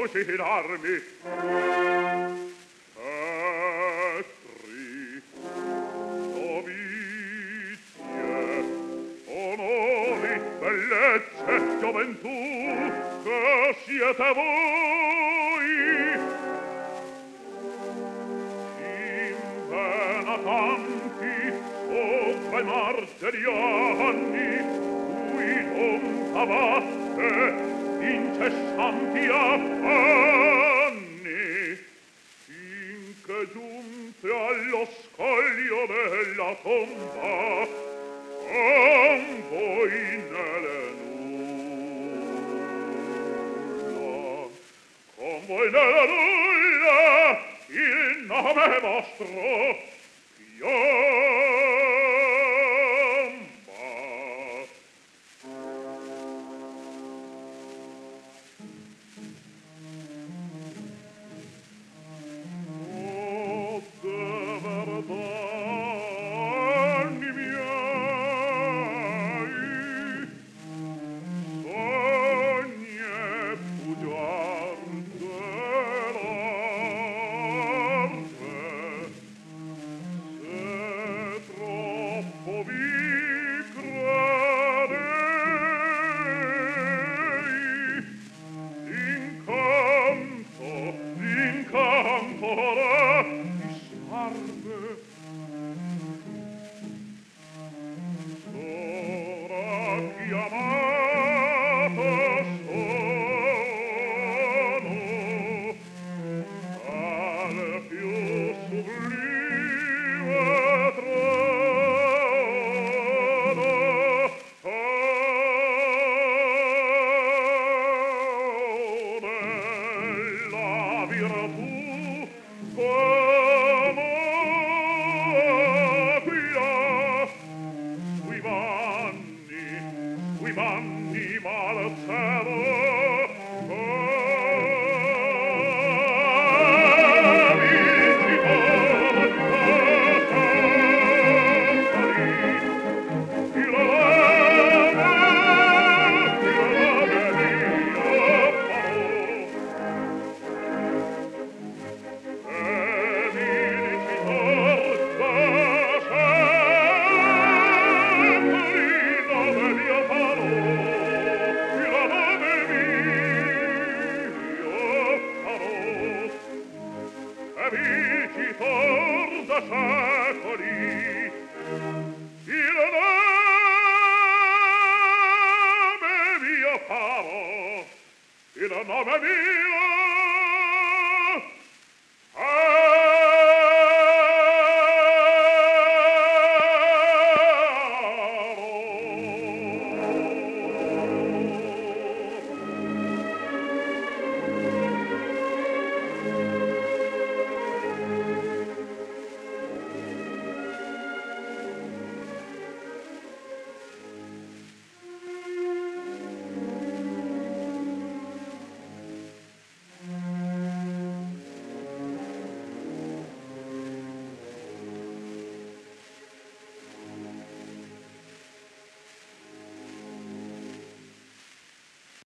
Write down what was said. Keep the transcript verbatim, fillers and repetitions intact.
fucilarmi. Cetri, dovizie, onori, bellezze, gioventù, che siete voi? Impenatanti sopra i martiri anni, cui l'onta batte incessanti affanni, finché giunte allo scoglio della tomba, con voi nelle nulla, con voi nelle nulla, il nome vostro piomba. Oh, de verdani miei, sogne bugiarde l'arte, se troppo vi credei, l'incanto, l'incanto ora mi sarde. Sora chiamato sono al più sublime trono. Oh, della virtù come aquila, sui vanni, sui vanni malzero, vincitor da secoli, il nome mio farò, il nome mio